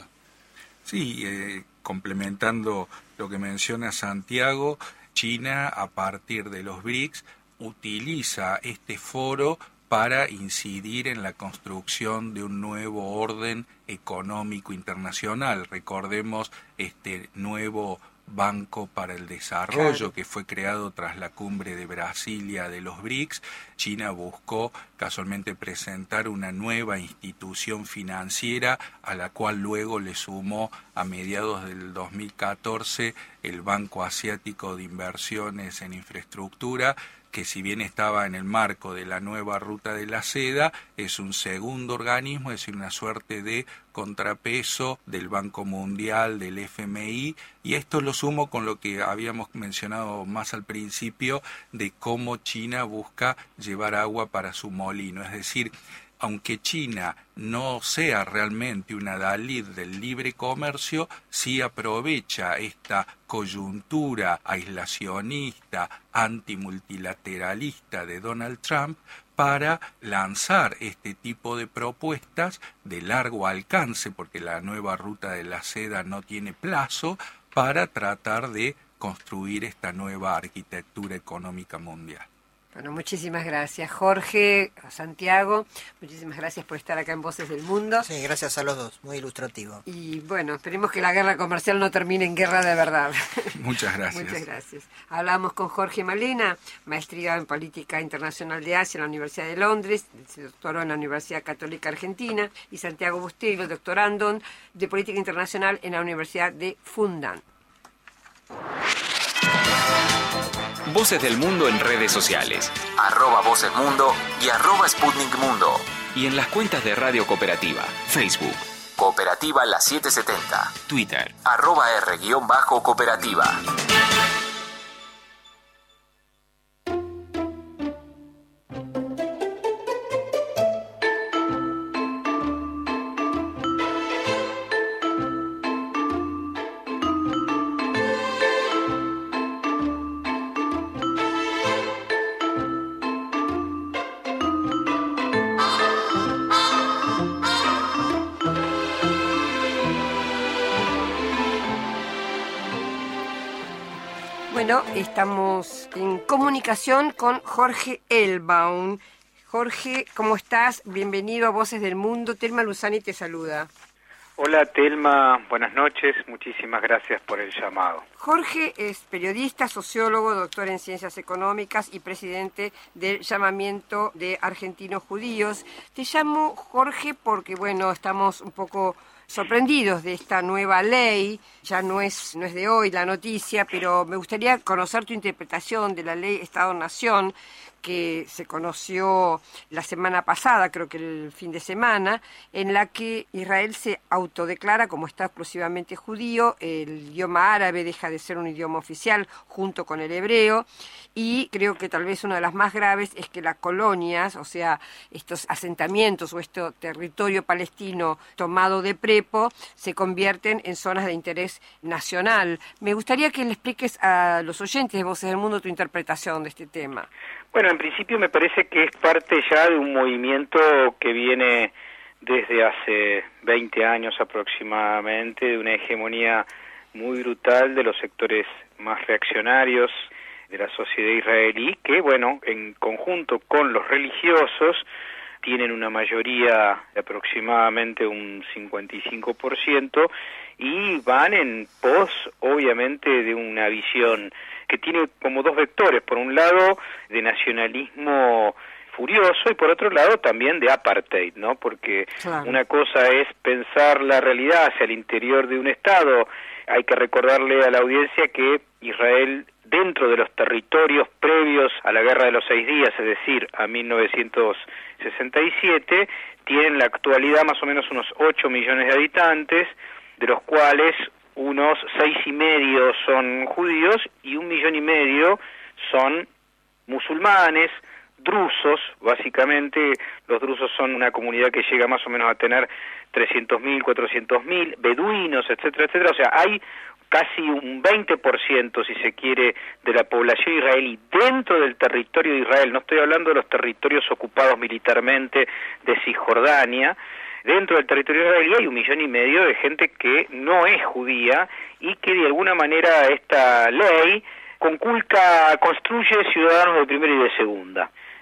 [SPEAKER 6] Sí, complementando lo que menciona Santiago, China a partir de los BRICS utiliza este foro para incidir en la construcción de un nuevo orden económico internacional. Recordemos este nuevo Banco para el Desarrollo, que fue creado tras la cumbre de Brasilia de los BRICS. China buscó casualmente presentar una nueva institución financiera a la cual luego le sumó a mediados del 2014 el Banco Asiático de Inversiones en Infraestructura, que si bien estaba en el marco de la nueva ruta de la seda, es un segundo organismo, es decir, una suerte de contrapeso del Banco Mundial, del FMI, y esto lo sumo con lo que habíamos mencionado más al principio de cómo China busca llevar agua para su molino, es decir, aunque China no sea realmente una Dalí del libre comercio, sí aprovecha esta coyuntura aislacionista, antimultilateralista de Donald Trump para lanzar este tipo de propuestas de largo alcance, porque la nueva ruta de la seda no tiene plazo, para tratar de construir esta nueva arquitectura económica mundial.
[SPEAKER 2] Bueno, muchísimas gracias, Jorge, Santiago, muchísimas gracias por estar acá en Voces del Mundo.
[SPEAKER 3] Sí, gracias a los dos, muy ilustrativo.
[SPEAKER 2] Y bueno, esperemos que la guerra comercial no termine en guerra de verdad.
[SPEAKER 6] Muchas gracias.
[SPEAKER 2] Muchas gracias. Hablamos con Jorge Malena, maestría en Política Internacional de Asia en la Universidad de Londres, se doctoró en la Universidad Católica Argentina, y Santiago Bustelo, doctorando de Política Internacional en la Universidad de Fundán.
[SPEAKER 1] Voces del Mundo en redes sociales. @VocesMundo y @SputnikMundo. Y en las cuentas de Radio Cooperativa. Facebook. Cooperativa La 770. Twitter. @R_cooperativa.
[SPEAKER 2] Bueno, estamos en comunicación con Jorge Elbaum. Jorge, ¿cómo estás? Bienvenido a Voces del Mundo. Telma Luzani te saluda.
[SPEAKER 7] Hola Telma, buenas noches, muchísimas gracias por el llamado.
[SPEAKER 2] Jorge es periodista, sociólogo, doctor en ciencias económicas y presidente del Llamamiento de Argentinos Judíos. Te llamo Jorge porque, bueno, estamos un poco sorprendidos de esta nueva ley. Ya no es de hoy la noticia, pero me gustaría conocer tu interpretación de la ley Estado-Nación, que se conoció la semana pasada, creo que el fin de semana, en la que Israel se autodeclara como Estado exclusivamente judío, el idioma árabe deja de ser un idioma oficial junto con el hebreo, y creo que tal vez una de las más graves es que las colonias, o sea, estos asentamientos o este territorio palestino tomado de prepo, se convierten en zonas de interés nacional. Me gustaría que le expliques a los oyentes de Voces del Mundo tu interpretación de este tema.
[SPEAKER 7] Bueno, en principio me parece que es parte ya de un movimiento que viene desde hace 20 años aproximadamente, de una hegemonía muy brutal de los sectores más reaccionarios de la sociedad israelí, que, bueno, en conjunto con los religiosos, tienen una mayoría de aproximadamente un 55% y van en pos, obviamente, de una visión que tiene como dos vectores, por un lado de nacionalismo furioso y por otro lado también de apartheid, ¿no? Porque claro, una cosa es pensar la realidad hacia el interior de un Estado. Hay que recordarle a la audiencia que Israel, dentro de los territorios previos a la Guerra de los 6 días, es decir, a 1967, tiene en la actualidad más o menos unos 8 millones de habitantes, de los cuales unos 6,5 son judíos y 1,5 millones son musulmanes, drusos. Básicamente los drusos son una comunidad que llega más o menos a tener 300.000, 400.000, beduinos, etcétera, etcétera. O sea, hay casi un 20%, si se quiere, de la población israelí dentro del territorio de Israel. No estoy hablando de los territorios ocupados militarmente de Cisjordania. Dentro del territorio israelí hay 1,5 millones de gente que no es judía y que de alguna manera esta ley construye ciudadanos de primera y de segunda.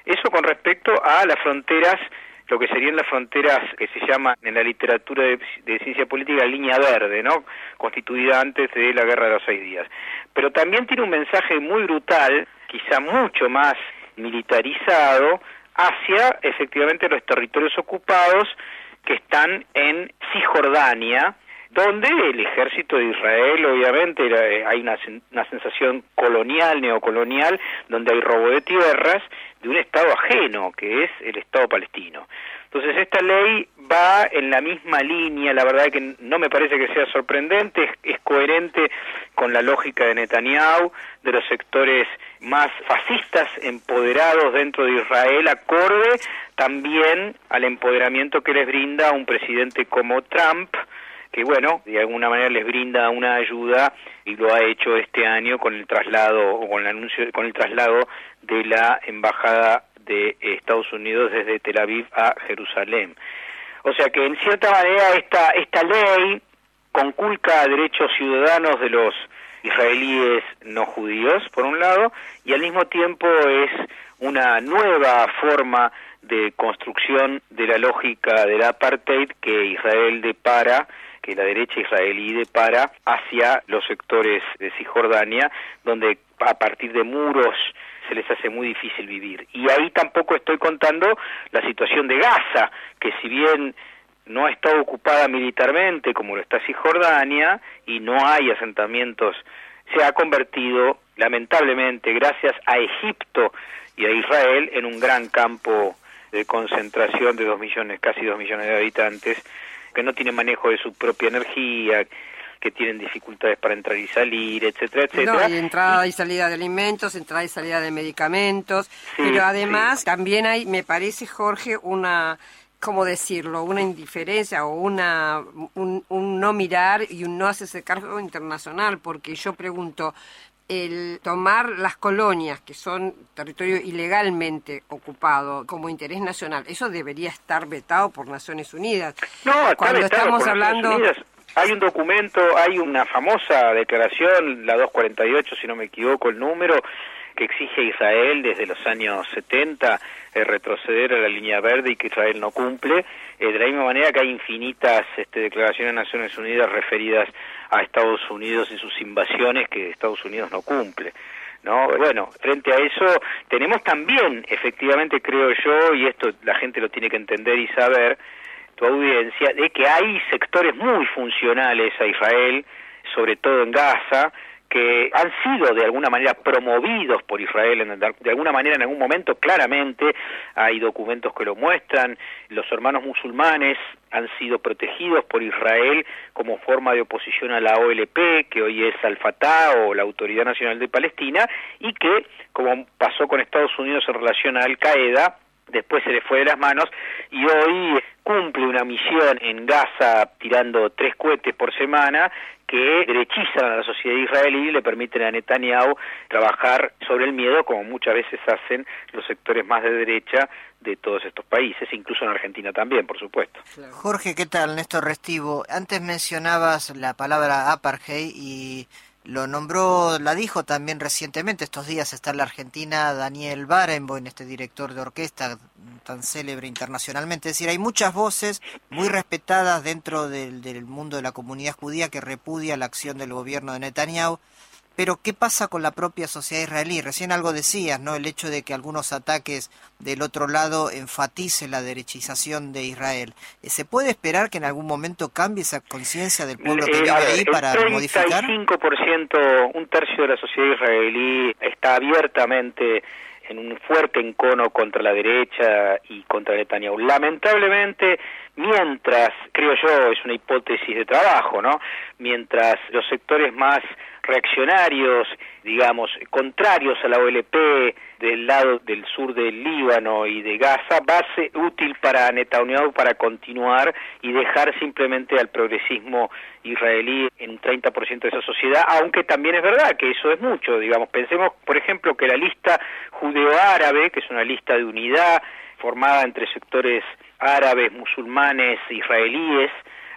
[SPEAKER 7] Eso con respecto a las fronteras, lo que serían las fronteras que se llaman en la literatura de ciencia política línea verde, ¿no? Constituida antes de la Guerra de los 6 días. Pero también tiene un mensaje muy brutal, quizá mucho más militarizado, hacia efectivamente los territorios ocupados que están en Cisjordania, donde el ejército de Israel, obviamente, hay una sensación colonial, neocolonial, donde hay robo de tierras de un Estado ajeno, que es el Estado palestino. Entonces esta ley va en la misma línea, la verdad que no me parece que sea sorprendente, es coherente con la lógica de Netanyahu, de los sectores más fascistas empoderados dentro de Israel, acorde también al empoderamiento que les brinda un presidente como Trump, que bueno, de alguna manera les brinda una ayuda y lo ha hecho este año con el traslado o con el anuncio, con el traslado de la embajada de Estados Unidos desde Tel Aviv a Jerusalén. O sea que en cierta manera esta ley conculca derechos ciudadanos de los israelíes no judíos, por un lado, y al mismo tiempo es una nueva forma de construcción de la lógica del apartheid que Israel depara, que la derecha israelí depara hacia los sectores de Cisjordania, donde a partir de muros se les hace muy difícil vivir. Y ahí tampoco estoy contando la situación de Gaza, que si bien no ha estado ocupada militarmente como lo está Cisjordania y no hay asentamientos, se ha convertido lamentablemente gracias a Egipto y a Israel en un gran campo de concentración de 2 millones, casi 2 millones de habitantes, que no tienen manejo de su propia energía, que tienen dificultades para entrar y salir, etcétera, etcétera.
[SPEAKER 2] No, y entrada y salida de alimentos, entrada y salida de medicamentos, sí, pero además también hay, me parece, Jorge, una, ¿cómo decirlo?, una indiferencia o un no mirar y un no hacerse cargo internacional, porque yo pregunto, el tomar las colonias, que son territorio ilegalmente ocupado, como interés nacional, eso debería estar vetado por Naciones Unidas.
[SPEAKER 7] No,
[SPEAKER 2] cuando estamos hablando...
[SPEAKER 7] Hay un documento, hay una famosa declaración, la 248, si no me equivoco el número, que exige a Israel desde los años 70 retroceder a la línea verde y que Israel no cumple, de la misma manera que hay infinitas declaraciones de Naciones Unidas referidas a Estados Unidos y sus invasiones que Estados Unidos no cumple, ¿no? Bueno, frente a eso tenemos también, efectivamente creo yo, y esto la gente lo tiene que entender y saber, tu audiencia, de que hay sectores muy funcionales a Israel, sobre todo en Gaza, que han sido de alguna manera promovidos por Israel, de alguna manera en algún momento, claramente hay documentos que lo muestran, los hermanos musulmanes han sido protegidos por Israel como forma de oposición a la OLP, que hoy es Al-Fatah o la Autoridad Nacional de Palestina, y que, como pasó con Estados Unidos en relación a Al-Qaeda, después se le fue de las manos y hoy cumple una misión en Gaza tirando 3 cohetes por semana que derechizan a la sociedad israelí y le permiten a Netanyahu trabajar sobre el miedo, como muchas veces hacen los sectores más de derecha de todos estos países, incluso en Argentina también, por supuesto.
[SPEAKER 3] Jorge, ¿qué tal? Néstor Restivo. Antes mencionabas la palabra apartheid y la dijo también recientemente, estos días está en la Argentina Daniel Barenboim, director de orquesta tan célebre internacionalmente. Es decir, hay muchas voces muy respetadas dentro del mundo de la comunidad judía que repudia la acción del gobierno de Netanyahu. Pero, ¿qué pasa con la propia sociedad israelí? Recién algo decías, ¿no? El hecho de que algunos ataques del otro lado enfaticen la derechización de Israel. ¿Se puede esperar que en algún momento cambie esa conciencia del pueblo que vive ahí para modificar?
[SPEAKER 7] El 35%, un tercio de la sociedad israelí está abiertamente en un fuerte encono contra la derecha y contra Netanyahu. Lamentablemente, mientras, creo yo, es una hipótesis de trabajo, ¿no? Mientras los sectores más reaccionarios, digamos, contrarios a la OLP del lado del sur del Líbano y de Gaza, va a ser útil para Netanyahu para continuar y dejar simplemente al progresismo israelí en un 30% de esa sociedad, aunque también es verdad que eso es mucho, digamos, pensemos, por ejemplo, que la lista judeo-árabe, que es una lista de unidad formada entre sectores árabes, musulmanes, israelíes,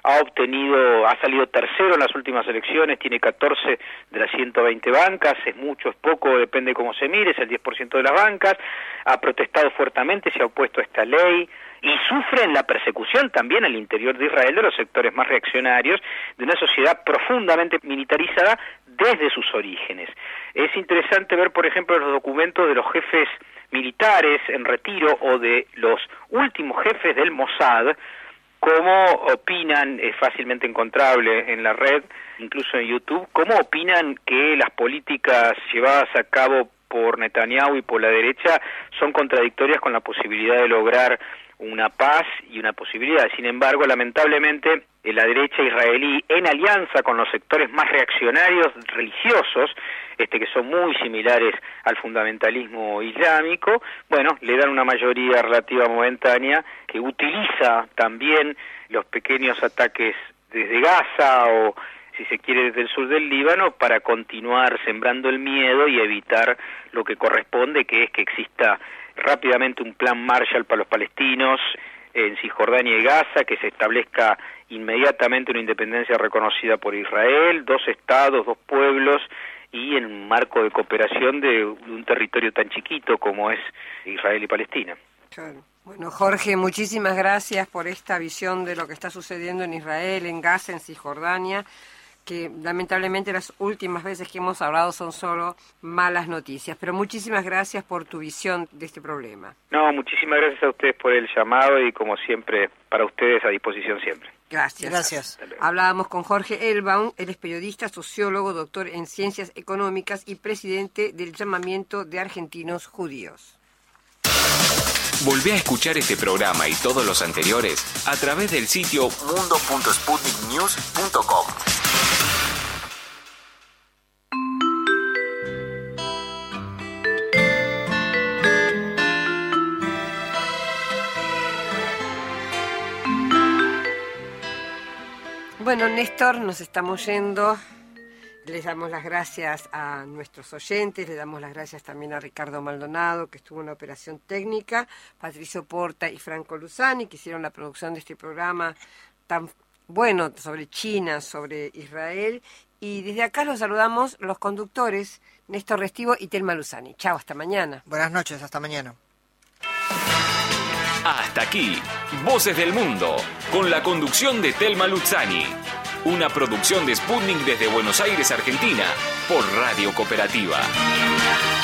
[SPEAKER 7] ha salido tercero en las últimas elecciones, tiene 14 de las 120 bancas, es mucho, es poco, depende cómo se mire, es el 10% de las bancas, ha protestado fuertemente, se ha opuesto a esta ley, y sufren la persecución también al interior de Israel de los sectores más reaccionarios, de una sociedad profundamente militarizada desde sus orígenes. Es interesante ver, por ejemplo, los documentos de los jefes militares en retiro o de los últimos jefes del Mossad, cómo opinan, es fácilmente encontrable en la red, incluso en YouTube, cómo opinan que las políticas llevadas a cabo por Netanyahu y por la derecha son contradictorias con la posibilidad de lograr una paz y una posibilidad. Sin embargo, lamentablemente, la derecha israelí, en alianza con los sectores más reaccionarios religiosos, que son muy similares al fundamentalismo islámico, bueno, le dan una mayoría relativa momentánea que utiliza también los pequeños ataques desde Gaza o, si se quiere, desde el sur del Líbano, para continuar sembrando el miedo y evitar lo que corresponde, que es que exista rápidamente un plan Marshall para los palestinos en Cisjordania y Gaza, que se establezca inmediatamente una independencia reconocida por Israel, 2 estados, 2 pueblos, y en un marco de cooperación de un territorio tan chiquito como es Israel y Palestina.
[SPEAKER 2] Claro. Bueno, Jorge, muchísimas gracias por esta visión de lo que está sucediendo en Israel, en Gaza, en Cisjordania, que lamentablemente las últimas veces que hemos hablado son solo malas noticias. Pero muchísimas gracias por tu visión de este problema.
[SPEAKER 7] No, muchísimas gracias a ustedes por el llamado y, como siempre, para ustedes a disposición siempre.
[SPEAKER 2] Gracias.
[SPEAKER 3] Gracias.
[SPEAKER 2] Hablábamos con Jorge Elbaum, él es periodista, sociólogo, doctor en Ciencias Económicas y presidente del Llamamiento de Argentinos Judíos.
[SPEAKER 1] Volvé a escuchar este programa y todos los anteriores a través del sitio mundo.sputniknews.com.
[SPEAKER 2] Bueno, Néstor, nos estamos yendo. Les damos las gracias a nuestros oyentes, le damos las gracias también a Ricardo Maldonado, que estuvo en la operación técnica, Patricio Porta y Franco Luzani, que hicieron la producción de este programa tan bueno sobre China, sobre Israel. Y desde acá los saludamos los conductores, Néstor Restivo y Telma Luzani. Chao, hasta mañana.
[SPEAKER 3] Buenas noches, hasta mañana.
[SPEAKER 1] Hasta aquí, Voces del Mundo, con la conducción de Telma Luzani. Una producción de Sputnik desde Buenos Aires, Argentina, por Radio Cooperativa.